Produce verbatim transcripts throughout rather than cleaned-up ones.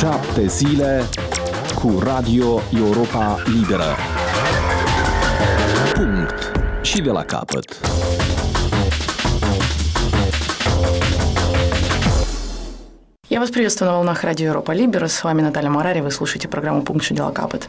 Șapte zile cu Radio Europa Liberă. Punct. Și de la capăt. Я вас приветствую на волнах Радио Европа Либера. С вами Наталья Марари. Вы слушаете программу «Пункт. Что дела капает».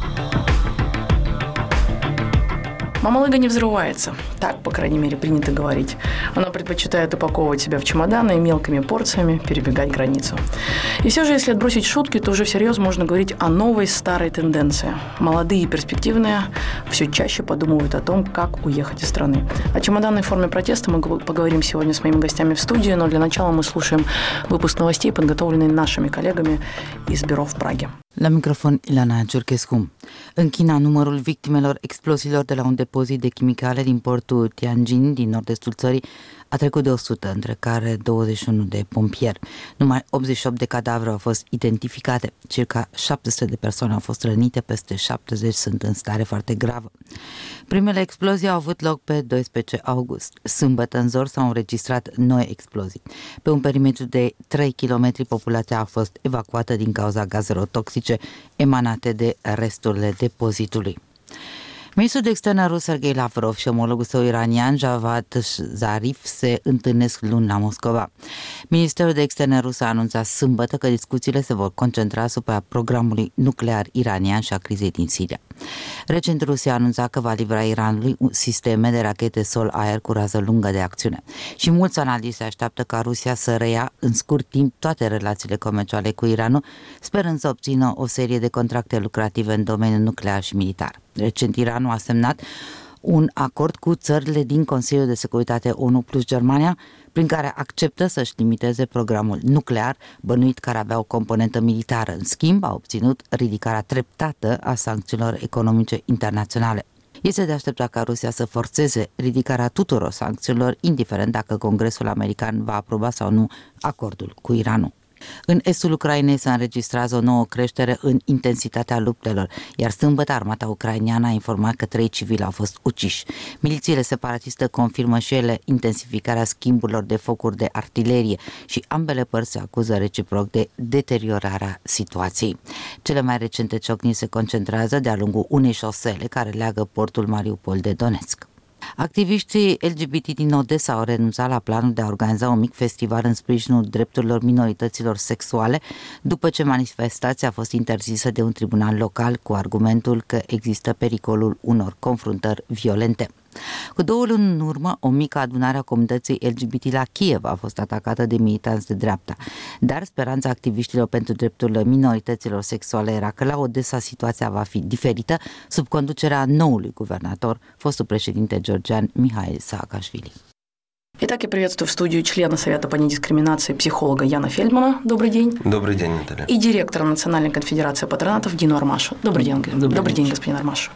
Мамалыга не взрывается. Так, по крайней мере, принято говорить. Она предпочитает упаковывать себя в чемоданы и мелкими порциями перебегать границу. И все же, если отбросить шутки, то уже всерьез можно говорить о новой старой тенденции. Молодые и перспективные все чаще подумывают о том, как уехать из страны. О чемоданной форме протеста мы поговорим сегодня с моими гостями в студии, но для начала мы слушаем выпуск новостей, подготовленный нашими коллегами из бюро в Праге. La microfon, Ilana Ciurchescu. În China, numărul victimelor exploziilor de la un depozit de chimicale din portul Tianjin, din nord-estul țării, a trecut de o sută, între care douăzeci și unu de pompieri. Numai optzeci și opt de cadavre au fost identificate. Circa șapte sute de persoane au fost rănite, peste șaptezeci sunt în stare foarte gravă. Primele explozii au avut loc pe doisprezece august. Sâmbătă, în zor, s-au înregistrat noi explozii. Pe un perimetru de trei kilometri, populația a fost evacuată din cauza gazelor toxice emanate de resturile depozitului. Ministrul de externe rus Sergei Lavrov și omologul său iranian Javad Zarif se întâlnesc luni la Moscova. Ministerul de externe rus a anunțat sâmbătă că discuțiile se vor concentra asupra programului nuclear iranian și a crizei din Siria. Recent, Rusia a anunțat că va livra Iranului sisteme de rachete sol-aer cu rază lungă de acțiune. Și mulți analiști așteaptă ca Rusia să reia în scurt timp toate relațiile comerciale cu Iranul, sperând să obțină o serie de contracte lucrative în domeniul nuclear și militar. Recent, Iranul a semnat un acord cu țările din Consiliul de Securitate O N U plus Germania, prin care acceptă să-și limiteze programul nuclear, bănuit că ar avea o componentă militară. În schimb, a obținut ridicarea treptată a sancțiunilor economice internaționale. Este de așteptat ca Rusia să forțeze ridicarea tuturor sancțiunilor, indiferent dacă Congresul American va aproba sau nu acordul cu Iranul. În estul Ucrainei se înregistrează o nouă creștere în intensitatea luptelor, iar sâmbătă armata ucraineană a informat că trei civili au fost uciși. Milițiile separatiste confirmă și ele intensificarea schimburilor de focuri de artilerie și ambele părți se acuză reciproc de deteriorarea situației. Cele mai recente ciocniri se concentrează de-a lungul unei șosele care leagă portul Mariupol de Donetsk. Activiștii L G B T din Odessa au renunțat la planul de a organiza un mic festival în sprijinul drepturilor minorităților sexuale, după ce manifestația a fost interzisă de un tribunal local cu argumentul că există pericolul unor confruntări violente. Cu două luni în urmă, o mică adunare a comunității L G B T la Kiev a fost atacată de militanți de dreapta, dar speranța activiștilor pentru drepturile minorităților sexuale era că la Odessa situația va fi diferită sub conducerea noului guvernator, fostul președinte georgian Mihail Saakashvili. Итак, я приветствую в студию члена Совета по недискриминации психолога Яна Фельдмана. Добрый день. Добрый день, Наталья. И директора Национальной конфедерации патронатов Дину Армашу. Добрый день, Добрый, Добрый день, господин Армашу.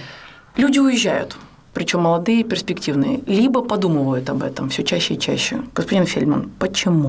Люди уезжают, причем молодые и перспективные, либо подумывают об этом все чаще и чаще. Господин Фельдман, почему?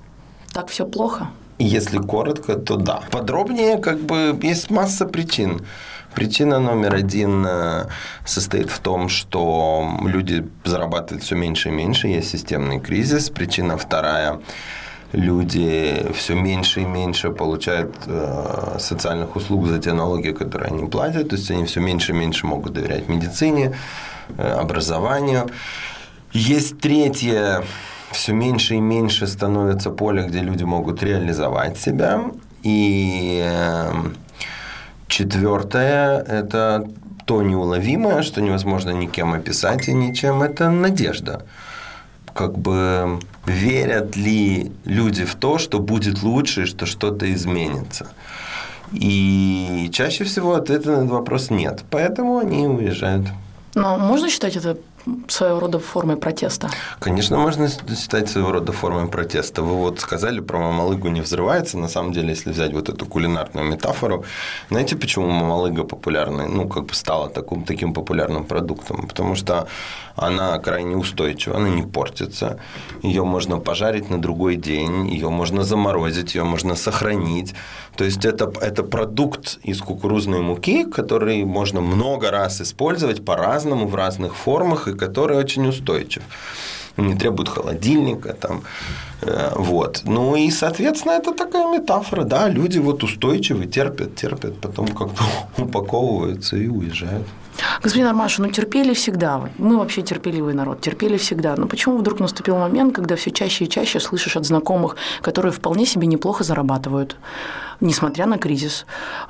Так все плохо? Если коротко, то да. Подробнее, как бы, есть масса причин. Причина номер один состоит в том, что люди зарабатывают все меньше и меньше, есть системный кризис. Причина вторая – люди все меньше и меньше получают э, социальных услуг за те налоги, которые они платят. То есть они все меньше и меньше могут доверять медицине, э, образованию. Есть третье – все меньше и меньше становится поле, где люди могут реализовать себя. И э, четвертое – это то неуловимое, что невозможно никем описать и ничем – это надежда. Как бы верят ли люди в то, что будет лучше, что что-то изменится. И чаще всего ответа на этот вопрос нет, поэтому они уезжают. Но можно считать это своего рода формой протеста? Конечно, можно считать своего рода формой протеста. Вы вот сказали про мамалыгу не взрывается. На самом деле, если взять вот эту кулинарную метафору, знаете, почему мамалыга популярной, ну, как бы стала таким, таким популярным продуктом? Потому что она крайне устойчива, она не портится. Ее можно пожарить на другой день, ее можно заморозить, ее можно сохранить. То есть это, это продукт из кукурузной муки, который можно много раз использовать по-разному, в разных формах, и который очень устойчив. не требуют холодильника. Там, э, вот. Ну и, соответственно, это такая метафора. Да, люди вот устойчивы, терпят, терпят, потом как-то упаковываются и уезжают. Господин Армашев, ну терпели всегда. Мы вообще терпеливый народ, терпели всегда. Но почему вдруг наступил момент, когда все чаще и чаще слышишь от знакомых, которые вполне себе неплохо зарабатывают, несмотря на кризис?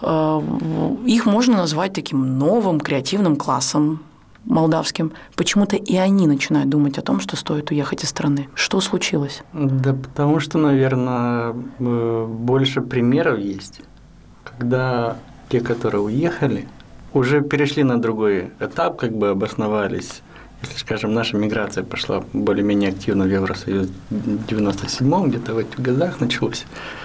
Их можно назвать таким новым креативным классом молдавским. Почему-то и они начинают думать о том, что стоит уехать из страны. Что случилось? Да потому что, наверное, больше примеров есть, когда те, которые уехали, уже перешли на другой этап, как бы обосновались. Если, скажем, наша миграция пошла более-менее активно в Евросоюз в девяносто седьмом, где-то в этих годах началось,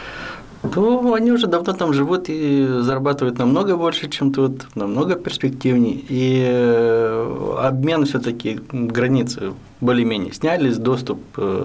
то они уже давно там живут и зарабатывают намного больше, чем тут, намного перспективнее. И обмен все-таки, границы более-менее снялись, доступ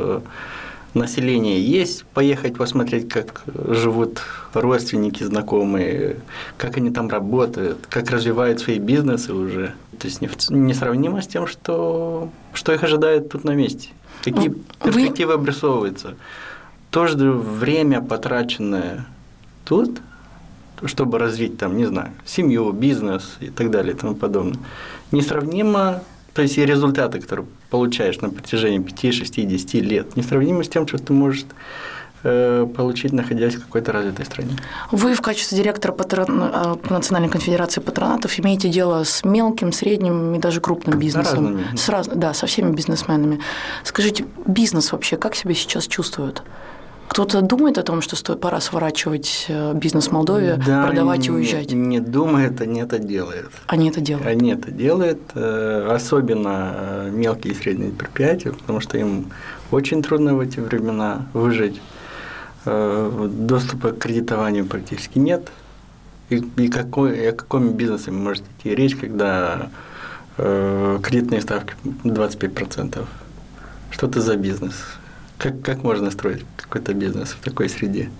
населения есть, поехать посмотреть, как живут родственники, знакомые, как они там работают, как развивают свои бизнесы уже. То есть несравнимо с тем, что, что их ожидает тут на месте. Какие перспективы обрисовываются. То же время, потраченное тут, чтобы развить там, не знаю, семью, бизнес и так далее и тому подобное, несравнимо. То есть и результаты, которые получаешь на протяжении пяти, шести, десяти лет, несравнимы с тем, что ты можешь э, получить, находясь в какой-то развитой стране. Вы в качестве директора патрон... Национальной конфедерации патронатов имеете дело с мелким, средним и даже крупным бизнесом. С раз... Да, со всеми бизнесменами. Скажите, бизнес вообще как себя сейчас чувствует? Кто-то думает о том, что стоит, пора сворачивать бизнес в Молдове, да, продавать и уезжать? Не думает, они это делают. Они это делают? Они это делают, особенно мелкие и средние предприятия, потому что им очень трудно в эти времена выжить. Доступа к кредитованию практически нет. И, и, какой, и о каком бизнесе может идти речь, когда кредитные ставки двадцать пять процентов? Что это за бизнес? Как, как можно строить какой-то бизнес в такой среде?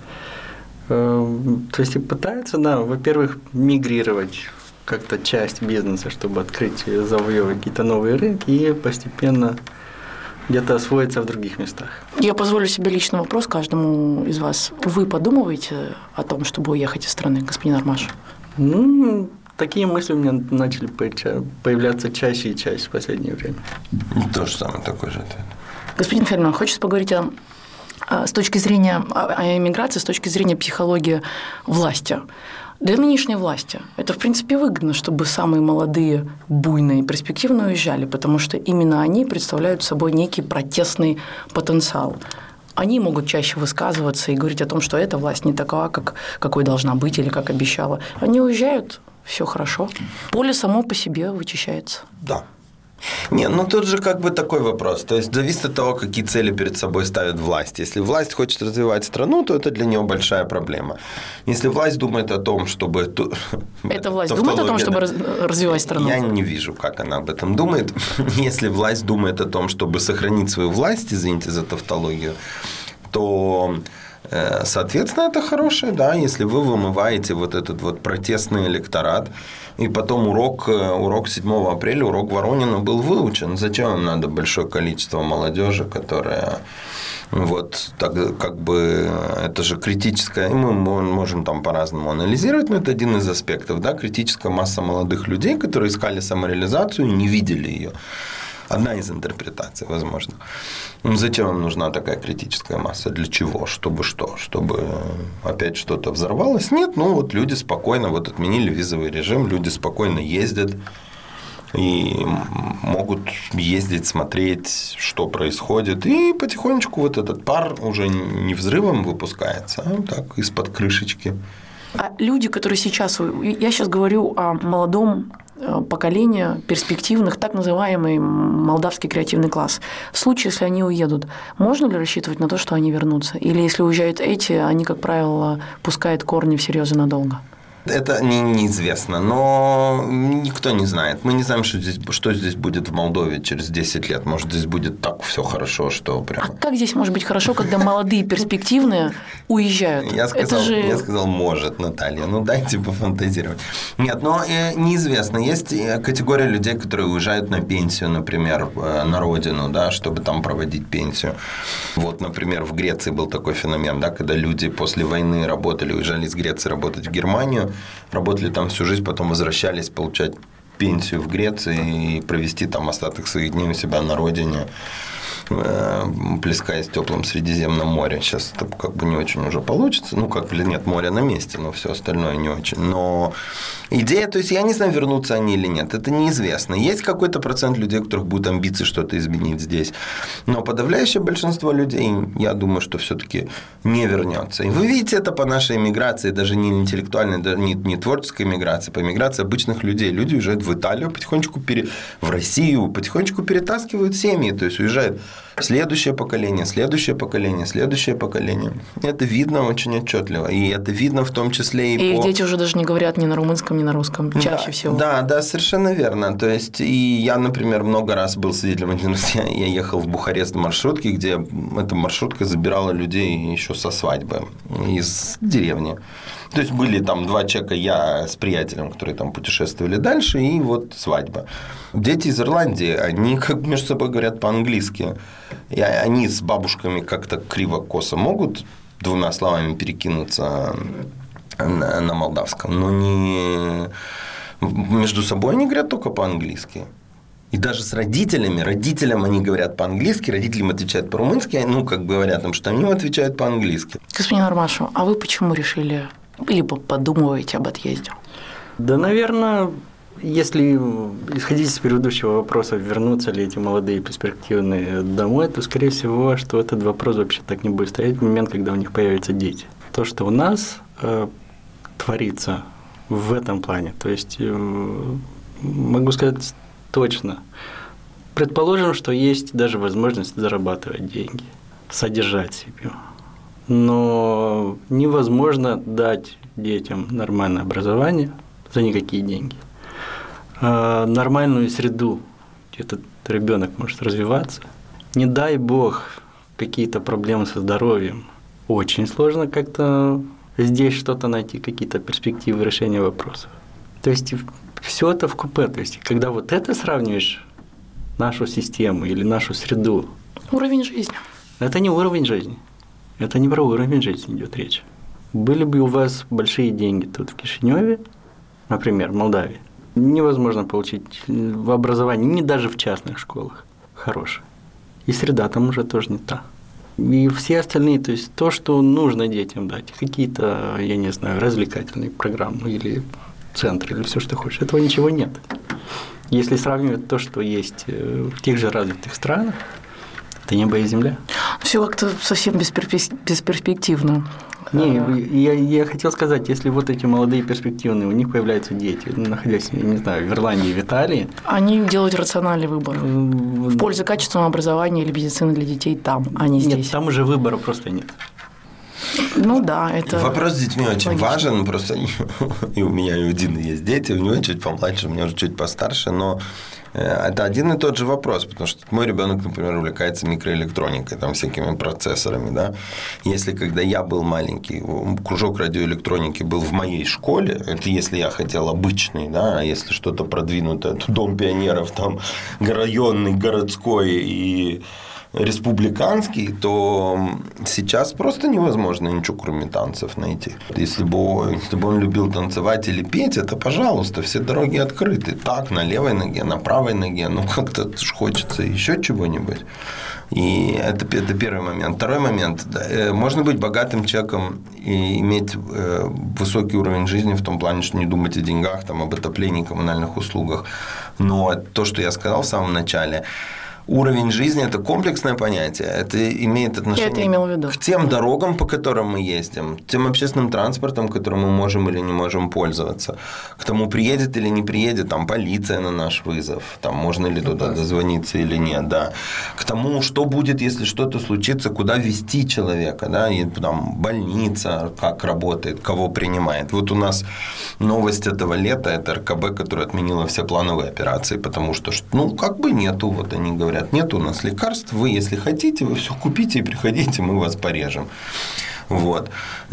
То есть и пытаются, да, во-первых, мигрировать как-то часть бизнеса, чтобы открыть, завоевывать какие-то новые рынки и постепенно где-то освоиться в других местах. Я позволю себе личный вопрос каждому из вас. Вы подумываете о том, чтобы уехать из страны, господин Армашев? Ну, такие мысли у меня начали появляться чаще и чаще в последнее время. То же самое, такой же ответ. Господин Фельдман, хочется поговорить о, с точки зрения о эмиграции, с точки зрения психологии власти. Для нынешней власти это, в принципе, выгодно, чтобы самые молодые, буйные, перспективные уезжали, потому что именно они представляют собой некий протестный потенциал. Они могут чаще высказываться и говорить о том, что эта власть не такова, как, какой должна быть или как обещала. Они уезжают, все хорошо. Поле само по себе вычищается. Да. Не, ну тут же как бы такой вопрос. То есть зависит от того, какие цели перед собой ставит власть. Если власть хочет развивать страну, то это для нее большая проблема. Если власть думает о том, чтобы... Эта власть думает о том, чтобы развивать страну? Я не вижу, как она об этом думает. Если власть думает о том, чтобы сохранить свою власть, извините за тавтологию, то... Соответственно, это хорошее, да, если вы вымываете вот этот вот протестный электорат, и потом урок, урок седьмого апреля, урок Воронина был выучен. Зачем им надо большое количество молодежи, которая вот так как бы это же критическая, мы можем там по-разному анализировать, но это один из аспектов, да, критическая масса молодых людей, которые искали самореализацию и не видели ее. Одна из интерпретаций, возможно. Зачем им нужна такая критическая масса? Для чего? Чтобы что? Чтобы опять что-то взорвалось? Нет, ну вот люди спокойно, вот отменили визовый режим, люди спокойно ездят и могут ездить, смотреть, что происходит. И потихонечку вот этот пар уже не взрывом выпускается, а так из-под крышечки. А люди, которые сейчас... Я сейчас говорю о молодом поколении перспективных, так называемый молдавский креативный класс. В случае, если они уедут, можно ли рассчитывать на то, что они вернутся? Или если уезжают эти, они, как правило, пускают корни всерьез и надолго? Это не, неизвестно, но никто не знает. Мы не знаем, что здесь, что здесь будет в Молдове через десять лет. Может, здесь будет так все хорошо, что прям... А как здесь может быть хорошо, когда молодые, перспективные уезжают? Я сказал, Это же... я сказал, может, Наталья. Ну, дайте пофантазировать. Нет, но неизвестно. Есть категория людей, которые уезжают на пенсию, например, на родину, да, чтобы там проводить пенсию. Вот, например, в Греции был такой феномен, да, когда люди после войны работали, уезжали из Греции работать в Германию, работали там всю жизнь, потом возвращались получать пенсию в Греции и провести там остаток своих дней у себя на родине, плескаясь в теплом Средиземном море. Сейчас это как бы не очень уже получится. Ну, как бы нет, море на месте, но все остальное не очень. Но идея, то есть я не знаю, вернутся они или нет, это неизвестно. Есть какой-то процент людей, у которых будут амбиции что-то изменить здесь. Но подавляющее большинство людей, я думаю, что все-таки не вернется. И вы видите это по нашей эмиграции, даже не интеллектуальной, даже не, не творческой эмиграции, по эмиграции обычных людей. Люди уезжают в Италию, потихонечку пере... в Россию, потихонечку перетаскивают семьи, то есть уезжают следующее поколение, следующее поколение, следующее поколение. Это видно очень отчетливо. И это видно в том числе и, и по... их дети уже даже не говорят ни на румынском, ни на русском, чаще да, всего. Да, да, совершенно верно. То есть, и я, например, много раз был свидетелем. Один раз я, я ехал в Бухарест в маршрутке, где эта маршрутка забирала людей еще со свадьбы из деревни. То есть, были там два человека, я с приятелем, которые там путешествовали дальше, и вот свадьба. Дети из Ирландии, они как между собой говорят по-английски. И они с бабушками как-то криво-косо могут двумя словами перекинуться на, на молдавском, но не... между собой они говорят только по-английски. И даже с родителями, родителям они говорят по-английски, родителям отвечают по-румынски, ну, как бы говорят им, что они им отвечают по-английски. Господин Армашу, а вы почему решили, либо подумываете об отъезде? Да, наверное, если исходить из предыдущего вопроса, вернутся ли эти молодые перспективные домой, то, скорее всего, что этот вопрос вообще так не будет стоять в момент, когда у них появятся дети. То, что у нас э, творится в этом плане, то есть, э, могу сказать точно, предположим, что есть даже возможность зарабатывать деньги, содержать себя. Но невозможно дать детям нормальное образование за никакие деньги. А нормальную среду, где этот ребенок может развиваться. Не дай бог какие-то проблемы со здоровьем. Очень сложно как-то здесь что-то найти, какие-то перспективы решения вопросов. То есть все это вкупе. То есть когда вот это сравниваешь, нашу систему или нашу среду. Уровень жизни. Это не уровень жизни. Это не про уровень жизни идет речь. Были бы у вас большие деньги тут в Кишиневе, например, в Молдавии, невозможно получить образование, не даже в частных школах, хорошее. И среда там уже тоже не та. И все остальные, то есть то, что нужно детям дать, какие-то, я не знаю, развлекательные программы или центры, или все, что хочешь, этого ничего нет. Если сравнивать то, что есть в тех же развитых странах, это небо и земля. Все как-то совсем бесперспективно. Не, я, я хотел сказать, если вот эти молодые перспективные, у них появляются дети, находясь, я не знаю, в Ирландии, в Италии. Они делают рациональный выбор в пользу качественного образования или медицины для детей там, а не здесь. Нет, там уже выбора просто нет. Ну да, это... Вопрос с детьми очень логично. важен, просто и у меня и у Дины есть дети, у него чуть помладше, у меня уже чуть постарше, но это один и тот же вопрос, потому что мой ребенок, например, увлекается микроэлектроникой, там, всякими процессорами, да. Если когда я был маленький, кружок радиоэлектроники был в моей школе, это если я хотел обычный, да, а если что-то продвинутое, то Дом пионеров, там, районный, городской и республиканский, то сейчас просто невозможно ничего, кроме танцев, найти. Если бы, если бы он любил танцевать или петь, это, пожалуйста, все дороги открыты. Так, на левой ноге, на правой ноге, ну, как-то хочется еще чего-нибудь. И это, это первый момент. Второй момент. Да, можно быть богатым человеком и иметь высокий уровень жизни в том плане, что не думать о деньгах, там, об отоплении, коммунальных услугах. Но то, что я сказал в самом начале, уровень жизни – это комплексное понятие. Это имеет отношение Я это имел в виду. к тем дорогам, по которым мы ездим, тем общественным транспортом, которым мы можем или не можем пользоваться, к тому, приедет или не приедет там полиция на наш вызов, там можно ли туда дозвониться или нет, да. К тому, что будет, если что-то случится, куда везти человека, да, и там больница, как работает, кого принимает. Вот у нас новость этого лета – это эр ка бэ, которая отменила все плановые операции, потому что, ну, как бы нету, вот они говорят, нет у нас лекарств, вы, если хотите, вы все купите и приходите, мы вас порежем. Вот.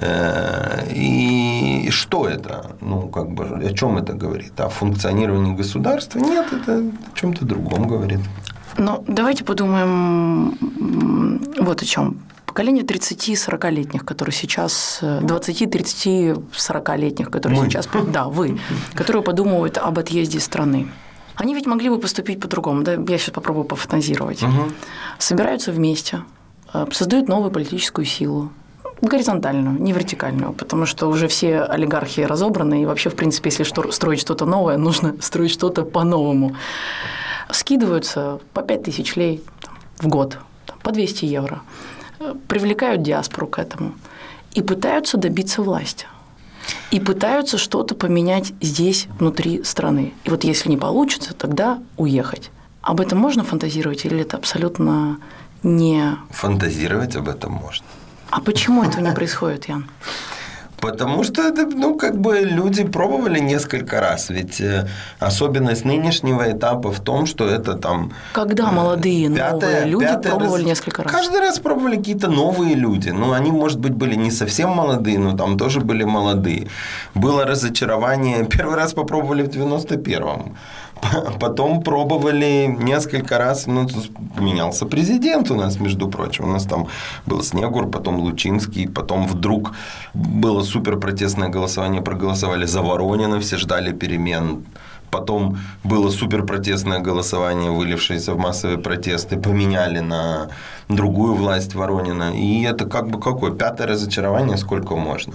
И что это? Ну, как бы, о чем это говорит? О функционировании государства? Нет, это о чем-то другом говорит. Ну, давайте подумаем вот о чем. Поколение тридцати-сорокалетних, которые сейчас, двадцати-тридцати-сорокалетних, которые Мы. сейчас, да, вы, которые подумывают об отъезде из страны. Они ведь могли бы поступить по-другому, да? Я сейчас попробую пофантазировать. Угу. Собираются вместе, создают новую политическую силу, горизонтальную, не вертикальную, потому что уже все олигархи разобраны, и вообще, в принципе, если строить что-то новое, нужно строить что-то по-новому. Скидываются по пять тысяч лей в год, по двести евро, привлекают диаспору к этому и пытаются добиться власти. И пытаются что-то поменять здесь, внутри страны. И вот если не получится, тогда уехать. Об этом можно фантазировать или это абсолютно не… Фантазировать об этом можно. А почему этого не происходит, Ян? Потому что это, ну, как бы люди пробовали несколько раз. Ведь особенность нынешнего этапа в том, что это там… Когда молодые, пятое, новые люди пятое пробовали раз, несколько раз? Каждый раз пробовали какие-то новые люди. Ну, они, может быть, были не совсем молодые, но там тоже были молодые. Было разочарование. Первый раз попробовали в девяносто первом. Потом пробовали несколько раз, ну, менялся президент у нас, между прочим. У нас там был Снегур, потом Лучинский, потом вдруг было суперпротестное голосование, проголосовали за Воронина, все ждали перемен. Потом было суперпротестное голосование, вылившееся в массовые протесты, поменяли на другую власть Воронина. И это как бы какое? Пятое разочарование, сколько можно.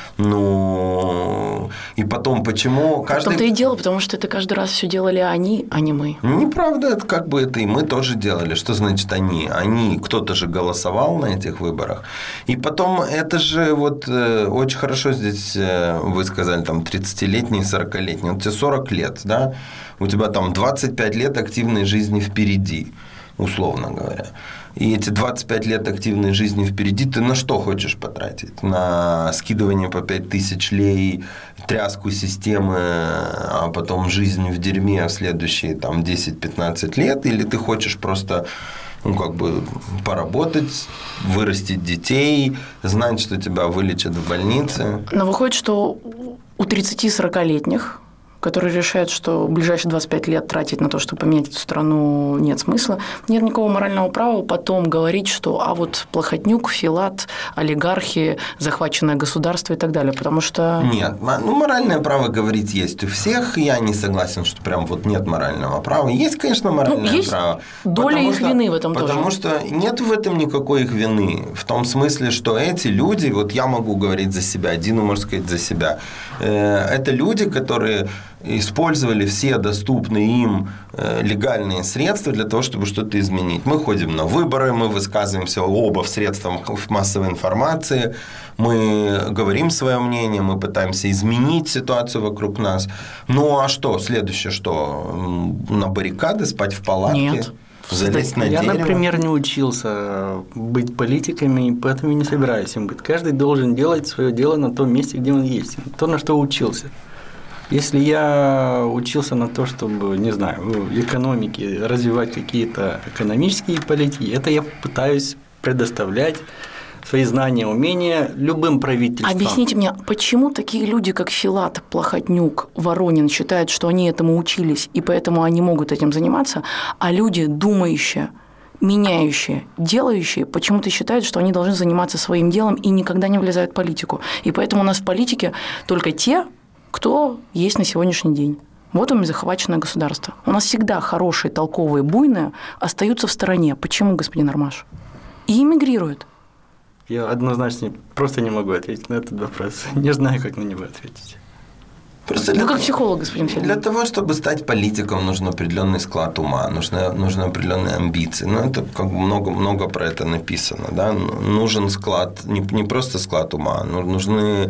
Ну, и потом почему... Каждый... В том-то и дело, потому что это каждый раз все делали они, а не мы. Неправда, это как бы это и мы тоже делали. Что значит они? Они, кто-то же голосовал на этих выборах. И потом это же вот э, очень хорошо здесь э, вы сказали, там тридцатилетний, сорокалетний. Вот тебе сорок лет, да? У тебя там двадцать пять лет активной жизни впереди, условно говоря. И эти двадцать пять лет активной жизни впереди ты на что хочешь потратить? На скидывание по пять тысяч лей, тряску системы, а потом жизнь в дерьме в следующие там, десять-пятнадцать лет? Или ты хочешь просто, ну, как бы поработать, вырастить детей, знать, что тебя вылечат в больнице? Но выходит, что у тридцати-сорокалетних, которые решают, что ближайшие двадцать пять лет тратить на то, чтобы поменять эту страну, нет смысла. Нет никакого морального права потом говорить, что а вот Плохотнюк, Филат, олигархи, захваченное государство и так далее, потому что… Нет, ну, моральное право говорить есть у всех, я не согласен, что прям вот нет морального права. Есть, конечно, моральное ну, есть право. доля их что, вины в этом потому тоже. Потому что нет в этом никакой их вины, в том смысле, что эти люди, вот я могу говорить за себя, Дина может сказать за себя, это люди, которые использовали все доступные им легальные средства для того, чтобы что-то изменить. Мы ходим на выборы, мы высказываемся оба в средствах массовой информации, мы говорим свое мнение, мы пытаемся изменить ситуацию вокруг нас. Ну, а что? Следующее, что? На баррикады, спать в палатке? Нет. Залезть на Я, дерево? например, не учился быть политиками, поэтому и не собираюсь им быть. Каждый должен делать свое дело на том месте, где он есть, то, на что учился. Если я учился на то, чтобы, не знаю, в экономике развивать какие-то экономические политики, это я пытаюсь предоставлять свои знания, умения любым правительствам. Объясните мне, почему такие люди, как Филат, Плохотнюк, Воронин, считают, что они этому учились, и поэтому они могут этим заниматься, а люди, думающие, меняющие, делающие, почему-то считают, что они должны заниматься своим делом и никогда не влезают в политику. И поэтому у нас в политике только те, кто есть на сегодняшний день. Вот у меня захваченное государство. У нас всегда хорошие, толковые, буйные остаются в стороне. Почему, господин Армаш? И эмигрируют. Я однозначно просто не могу ответить на этот вопрос. Не знаю, как на него ответить. Просто ну, для, как психолог, господин Фельдман. Для того, чтобы стать политиком, нужен определенный склад ума, нужны, нужны определенные амбиции. Ну, это как бы много, много про это написано. Да? Нужен склад, не, не просто склад ума, но нужны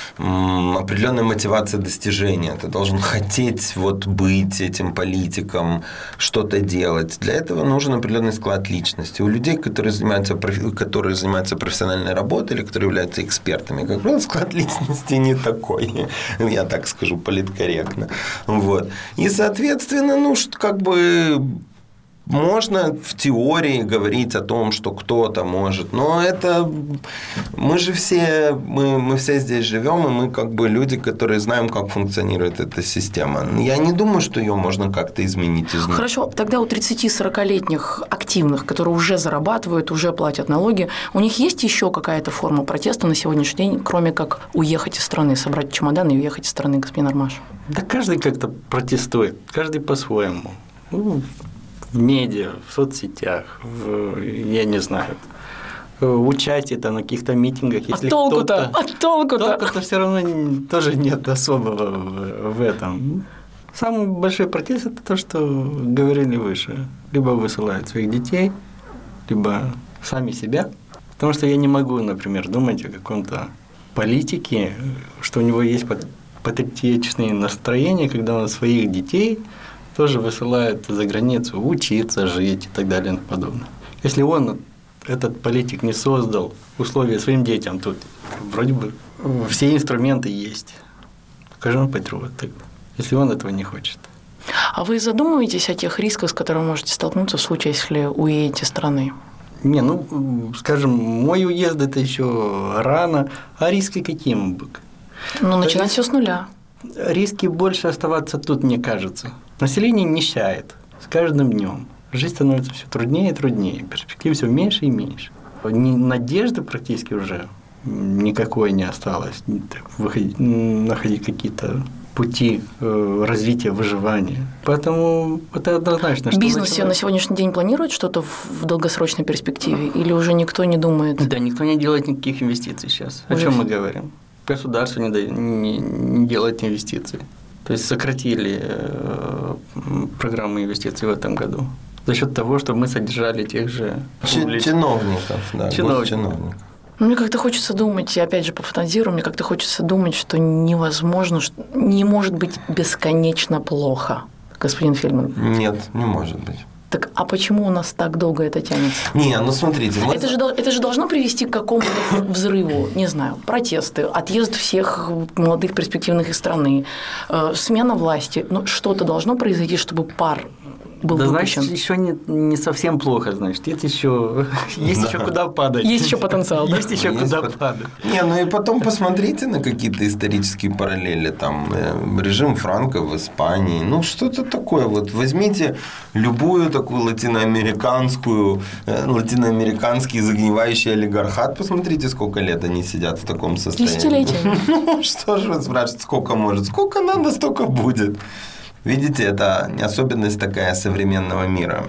м, определенная мотивация достижения. Ты должен хотеть вот, быть этим политиком, что-то делать. Для этого нужен определенный склад личности. У людей, которые занимаются, которые занимаются профессиональной работой или которые являются экспертами, как правило, склад личности не такой. Я так скажу. Скажу политкорректно. Вот. И, соответственно, ну, как бы можно в теории говорить о том, что кто-то может, но это мы же все, мы, мы все здесь живем, и мы как бы люди, которые знаем, как функционирует эта система. Я не думаю, что ее можно как-то изменить изнутри. Хорошо, тогда у тридцати-сорокалетних активных, которые уже зарабатывают, уже платят налоги, у них есть еще какая-то форма протеста на сегодняшний день, кроме как уехать из страны, собрать чемодан и уехать из страны, господин Армаш? Да каждый как-то протестует, каждый по-своему. Ну, в медиа, в соцсетях, в, я не знаю, участие там на каких-то митингах. Если а толку-то? А толку-то? Толку-то все равно тоже нет особого в, в этом. Самый большой протест – это то, что говорили выше. Либо высылают своих детей, либо сами себя. Потому что я не могу, например, думать о каком-то политике, что у него есть патриотичные настроения, когда он своих детей тоже высылает за границу учиться, жить и так далее и тому подобное. Если он, этот политик, не создал условия своим детям, тут вроде бы все инструменты есть. Какой он патриот тогда, если он этого не хочет. А вы задумываетесь о тех рисках, с которыми можете столкнуться в случае, если уедете из страны? Не, ну, скажем, мой уезд – это еще рано, а риски какие могут быть? Ну, начинать все с нуля. Риски больше оставаться тут, мне кажется. Население нищает с каждым днем. Жизнь становится все труднее и труднее, перспектив все меньше и меньше. Надежды практически уже никакой не осталось. Выходить, находить какие-то пути развития, выживания. Поэтому это однозначно. Бизнес начинать... себе на сегодняшний день планирует что-то в долгосрочной перспективе? Или уже никто не думает? Да, никто не делает никаких инвестиций сейчас. Уже. О чем мы говорим? Государство не, дает, не, не делает инвестиций. То есть сократили э, программы инвестиций в этом году за счет того, что мы содержали тех же Ч- чиновников. Да, Чинов... чиновников. Мне как-то хочется думать, я опять же пофантазирую, мне как-то хочется думать, что невозможно, что не может быть бесконечно плохо, господин Фельдман. Нет, не может быть. Так, а почему у нас так долго это тянется? Не, ну смотрите. Мы... Это, же, это же должно привести к какому-то взрыву, не знаю, протесты, отъезд всех молодых перспективных из страны, э, смена власти. Ну, что-то должно произойти, чтобы пар был да, выпущен. Значит, еще не, не совсем плохо, значит. Есть еще, есть да. еще куда падать. Есть еще потенциал. Да? Есть еще есть куда под... падать. Не, ну и потом посмотрите на какие-то исторические параллели. Там режим Франко в Испании. Ну, что-то такое. Вот возьмите любую такую латиноамериканскую, латиноамериканский загнивающий олигархат. Посмотрите, сколько лет они сидят в таком состоянии. Десятилетия. Ну, что же вы спрашиваете, сколько может? Сколько надо, столько будет. Видите, это особенность такая современного мира.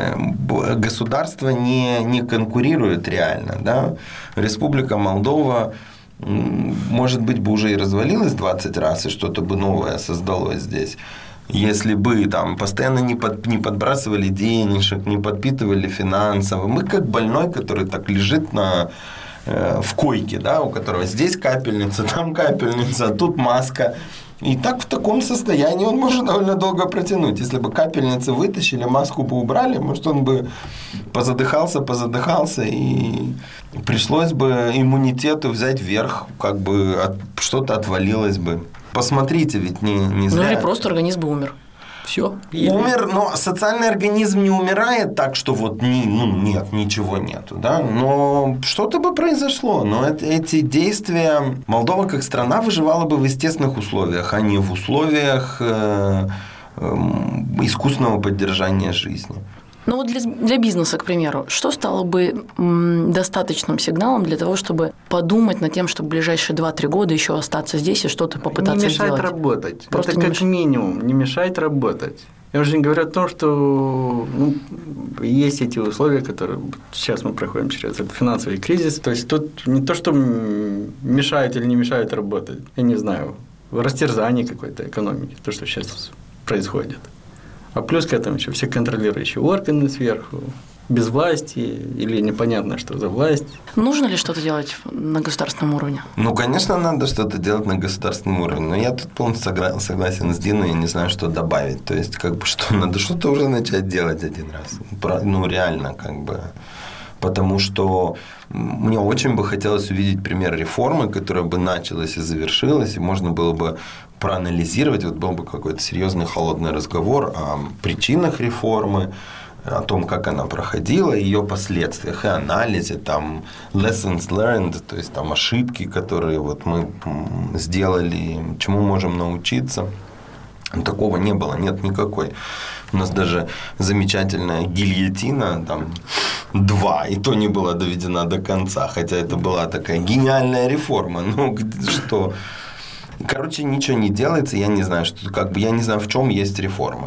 Государство не, не конкурирует реально. Да? Республика Молдова, может быть, бы уже и развалилась двадцать раз, и что-то бы новое создалось здесь. Если бы там постоянно не, под, не подбрасывали денежек, не подпитывали финансово. Мы как больной, который так лежит на, э, в койке, да, у которого здесь капельница, там капельница, а тут маска. И так в таком состоянии он может довольно долго протянуть. Если бы капельницы вытащили, маску бы убрали, может, он бы позадыхался, позадыхался, и пришлось бы иммунитету взять вверх, как бы от, что-то отвалилось бы. Посмотрите, ведь не, не зря. Ну или просто организм бы умер. Все. Умер, но социальный организм не умирает так, что вот не, ну, нет, ничего нету, да, но что-то бы произошло, но это, эти действия, Молдова как страна выживала бы в естественных условиях, а не в условиях э, э, искусственного поддержания жизни. Ну вот для, для бизнеса, к примеру, что стало бы м, достаточным сигналом для того, чтобы подумать над тем, чтобы в ближайшие два-три года еще остаться здесь и что-то попытаться сделать? Не мешает сделать? работать. Просто это не как меш... минимум не мешает работать. Я уже не говорю о том, что ну, есть эти условия, которые сейчас мы проходим через этот финансовый кризис. То есть тут не то, что мешает или не мешает работать. Я не знаю. растерзание какой-то экономики, то, что сейчас происходит. А плюс к этому еще все контролирующие органы сверху, без власти или непонятно, что за власть. Нужно ли что-то делать на государственном уровне? Ну, конечно, надо что-то делать на государственном уровне, но я тут полностью согласен с Диной, я не знаю, что добавить. То есть, как бы, что надо что-то уже начать делать один раз. Ну, реально, как бы. Потому что мне очень бы хотелось увидеть пример реформы, которая бы началась и завершилась, и можно было бы проанализировать, вот был бы какой-то серьезный холодный разговор о причинах реформы, о том, как она проходила, ее последствиях и анализе, там, lessons learned, то есть там ошибки, которые вот мы сделали, чему можем научиться. Такого не было, нет никакой. У нас даже замечательная гильотина, там, два, и то не была доведена до конца, хотя это была такая гениальная реформа. Ну, что... Короче, ничего не делается, я не знаю, что, как бы, я не знаю, в чем есть реформа.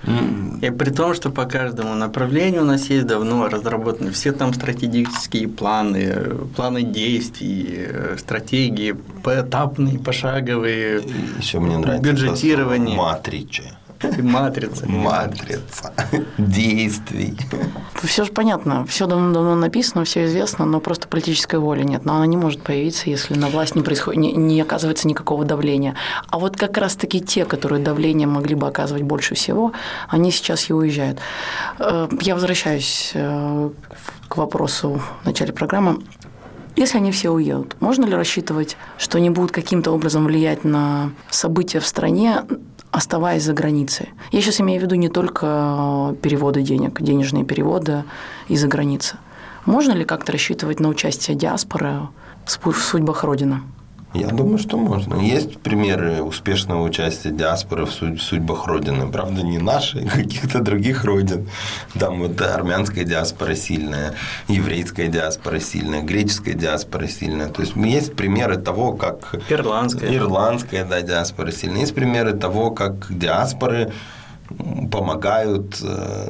И при том, что по каждому направлению у нас есть давно разработаны все там стратегические планы, планы действий, стратегии поэтапные, пошаговые, еще мне нравится бюджетирование. Матрича. Матрица. Матрица действий. Все же понятно, все давно написано, все известно, но просто политической воли нет. Но она не может появиться, если на власть не происходит, не, не оказывается никакого давления. А вот как раз-таки те, которые давление могли бы оказывать больше всего, они сейчас и уезжают. Я возвращаюсь к вопросу в начале программы. Если они все уедут, можно ли рассчитывать, что они будут каким-то образом влиять на события в стране, оставаясь за границей? Я сейчас имею в виду не только переводы денег, денежные переводы из-за границы. Можно ли как-то рассчитывать на участие диаспоры в судьбах Родины? Я думаю, что можно. Есть примеры успешного участия диаспоры в судьбах Родины. Правда, не нашей, а каких-то других родин. Там вот армянская диаспора сильная, еврейская диаспора сильная, греческая диаспора сильная. То есть есть примеры того, как... Ирландская. Ирландская, да, диаспора сильная. Есть примеры того, как диаспоры помогают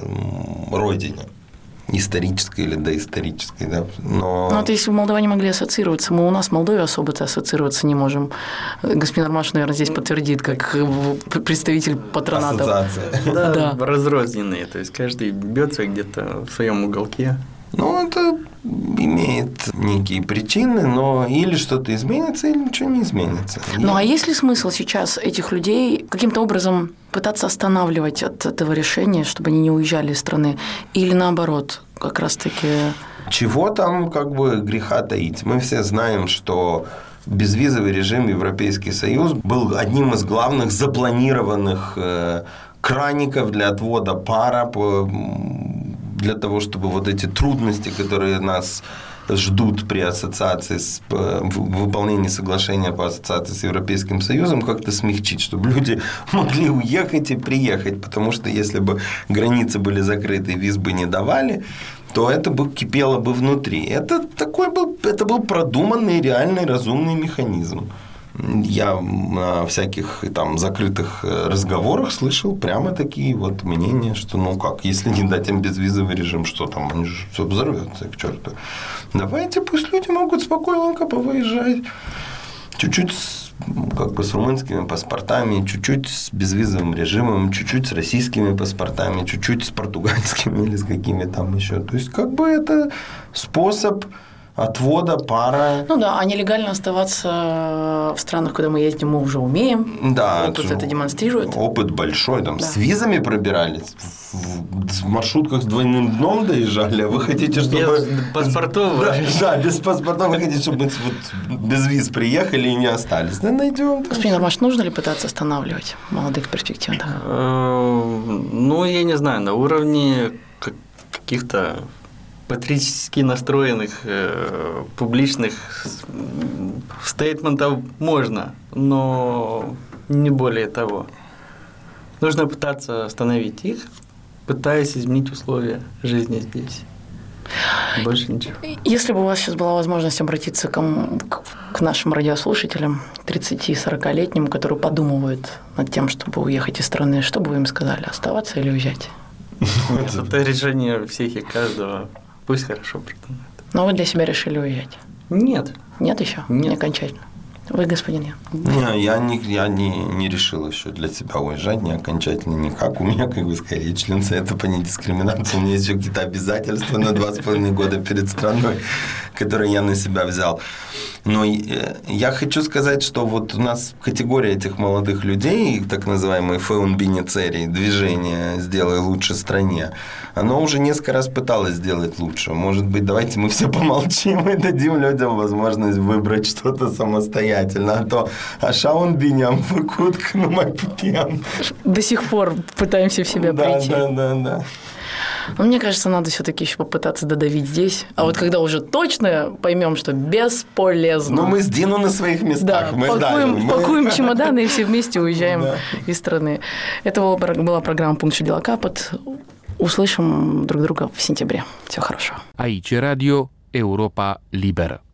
Родине. Исторической или доисторической, да. Но... Ну, вот если бы молдаване могли ассоциироваться, мы у нас в Молдове особо-то ассоциироваться не можем. Господин Армаш, наверное, здесь подтвердит, как представитель патроната. Ассоциация. Да, да. разрозненные, то есть каждый бьется где-то в своем уголке. Ну, это имеет некие причины, но или что-то изменится, или ничего не изменится. Ну, а есть ли смысл сейчас этих людей каким-то образом пытаться останавливать от этого решения, чтобы они не уезжали из страны? Или наоборот, как раз-таки... Чего там как бы греха таить? Мы все знаем, что безвизовый режим Европейский Союз был одним из главных запланированных краников для отвода пара по... для того, чтобы вот эти трудности, которые нас ждут при ассоциации, с, в выполнении соглашения по ассоциации с Европейским Союзом, как-то смягчить, чтобы люди могли уехать и приехать, потому что если бы границы были закрыты и виз бы не давали, то это бы кипело бы внутри. Это такой был, это был продуманный, реальный, разумный механизм. Я на всяких там закрытых разговорах слышал прямо такие вот мнения, что ну как, если не дать им безвизовый режим, что там, они же все взорвется к черту. Давайте, пусть люди могут спокойненько повыезжать. Чуть-чуть с, как бы с румынскими паспортами, чуть-чуть с безвизовым режимом, чуть-чуть с российскими паспортами, чуть-чуть с португальскими или с какими там еще. То есть, как бы это способ отвода пара. Ну да, а нелегально оставаться в странах, куда мы ездим, мы уже умеем. Да, опыт это демонстрирует. Опыт большой. Там, да. С визами пробирались, в маршрутках с двойным дном доезжали. А вы хотите, чтобы... Без паспортов? Да, да, без паспортов. Вы хотите, чтобы мы вот без виз приехали и не остались. Да, найдем. Господин Армаш, нужно ли пытаться останавливать молодых перспективных? Ну, я не знаю, на уровне каких-то патриотически настроенных э, публичных стейтментов можно, но не более того. Нужно пытаться остановить их, пытаясь изменить условия жизни здесь. Больше ничего. Если бы у вас сейчас была возможность обратиться к, к нашим радиослушателям, тридцати-сорокалетним, которые подумывают над тем, чтобы уехать из страны, что бы вы им сказали? Оставаться или уезжать? Это решение всех и каждого. Пусть хорошо придумают. Но вы для себя решили уезжать? Нет. Нет еще? Нет. Не окончательно? Вы, господин Ян? Не, я, не, я не, не решил еще для себя уезжать, не окончательно никак. У меня, как вы сказали, член Совета по недискриминации. У меня есть еще какие-то обязательства на два с половиной года перед страной, которые я на себя взял. Но я хочу сказать, что вот у нас категория этих молодых людей, так называемый феунбиницерий, движение «Сделай лучше стране», оно уже несколько раз пыталось сделать лучше. Может быть, давайте мы все помолчим и дадим людям возможность выбрать что-то самостоятельно. А то «Ашаунбиням фыкут на майпупен». До сих пор пытаемся в себя да, прийти. Да, да, да. Но мне кажется, надо все-таки еще попытаться додавить здесь. А вот когда уже точно поймем, что бесполезно. Ну, мы с Дину на своих местах. Да, мы пакуем, давим. пакуем чемоданы и все вместе уезжаем да. из страны. Это была программа «Пункт Шедила Капот». Услышим друг друга в сентябре. Всего хорошего. Aici Radio Europa Liberă.